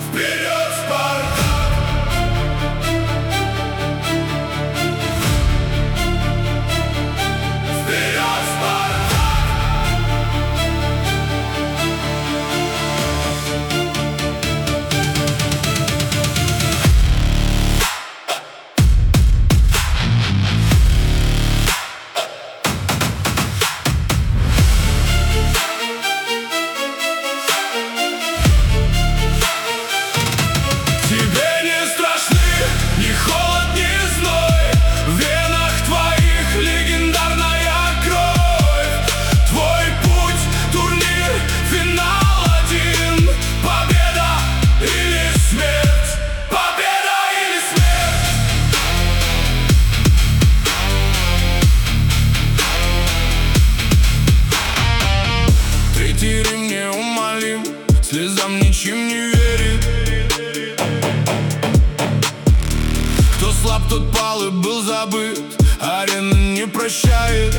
Вперед, Спартак! Вперед, Спартак! Тебе не страшны ни холод, ни зной. В венах твоих легендарная кровь. Твой путь, турнир, финал один. Победа или смерть? Победа или смерть? Третий Рим неумолим, слезам ничем не верит. Кто слаб, тот пал и был забыт. Арена не прощает.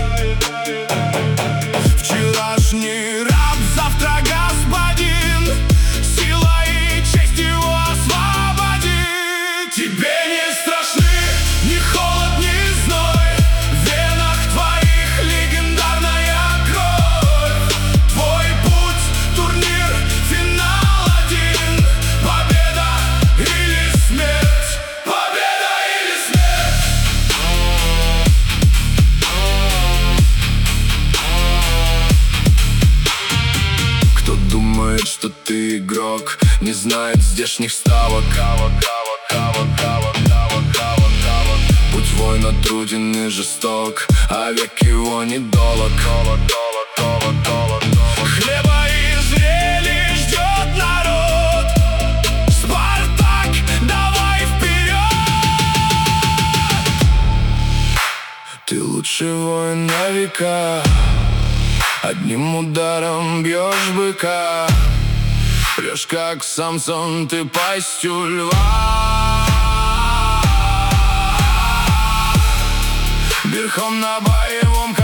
Вчерашний раб, завтра господин. Сила и честь его освободит. Тебе не страшны ни холод, ни зной. В венах твоих легендарная кровь. Твой путь, турнир, финал один. Победа или смерть? Победа или смерть? Кто думает, что ты игрок, не знает здешних ставок. Путь воина труден и жесток, а век его недолог. Хлеба и зрелищ ждет народ. Спартак, давай вперед! Ты лучший воин на века. Одним ударом бьешь быка. Прешь как Самсон, ты пастью льва. Верхом на боевом